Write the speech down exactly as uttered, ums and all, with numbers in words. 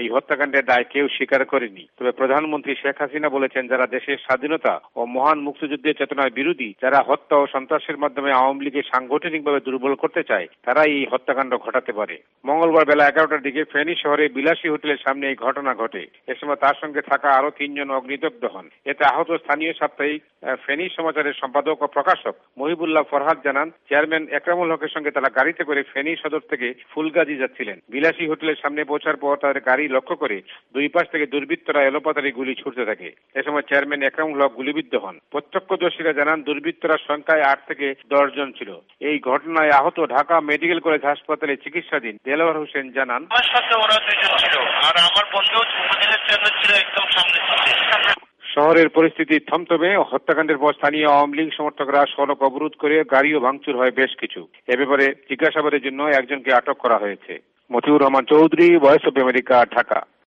এই হত্যাকাণ্ডের দায় কেউ স্বীকার করেনি। তবে প্রধানমন্ত্রী শেখ হাসিনা বলেছেন, যারা দেশের স্বাধীনতা ও মহান মুক্তিযুদ্ধের চেতনার বিরোধী, যারা হত্যা ও সন্ত্রাসের মাধ্যমে আওয়ামী লীগকে সাংগঠনিকভাবে দুর্বল করতে চায়, তারাই এই হত্যাকাণ্ড ঘটাতে পারে। মঙ্গলবার বেলা এগারোটার দিকে ফেনী শহরে বিলাসী হোটেলের সামনে এই ঘটনা ঘটে। এ সময় তার সঙ্গে থাকা আরো তিনজন অগ্নিদগ্ধ হন। এতে আহত স্থানীয় সাপ্তাহিক ফেনী সমাচারের সম্পাদক ও প্রকাশক মহিবুল্লাহ ফরহাদ জানান, চেয়ারম্যান একরামুল হকের সঙ্গে তারা গাড়িতে করে ফেনী সদর থেকে ফুলগাজী যাচ্ছিলেন। বিলাসী হোটেলের সামনে পৌঁছার পর তাদের গাড়ি লক্ষ্য করে দুই পাশ থেকে দুর্বৃত্তরা এলোপাতাড়ি গুলি ছুড়তে থাকে। এ সময় চেয়ারম্যান একরামুল হক গুলিবিদ্ধ হন। প্রত্যক্ষদর্শীরা জানান, দুর্বৃত্তরা সংখ্যায় আট থেকে দশ জন ছিল। এই ঘটনায় আহত ঢাকা মেডিকেল কলেজ হাসপাতালে চিকিৎসাধীন দেলোয়ার হোসেন জানান, আমার সাথে ওরা দুজন ছিল আর আমার বন্ধু উপজেলা চেয়ারম্যান ছিল একদম সামনে ছিল। শহরের পরিস্থিতি থমথমে। হত্যাকাণ্ডের পর স্থানীয় আওয়ামী লীগ সমর্থকরা সড়ক অবরোধ করে গাড়িও ভাঙচুর হয় বেশ কিছু। এ ব্যাপারে জিজ্ঞাসাবাদের জন্য একজনকে আটক করা হয়েছে। Motiur Rahman Chowdhury, voice of America, Dhaka.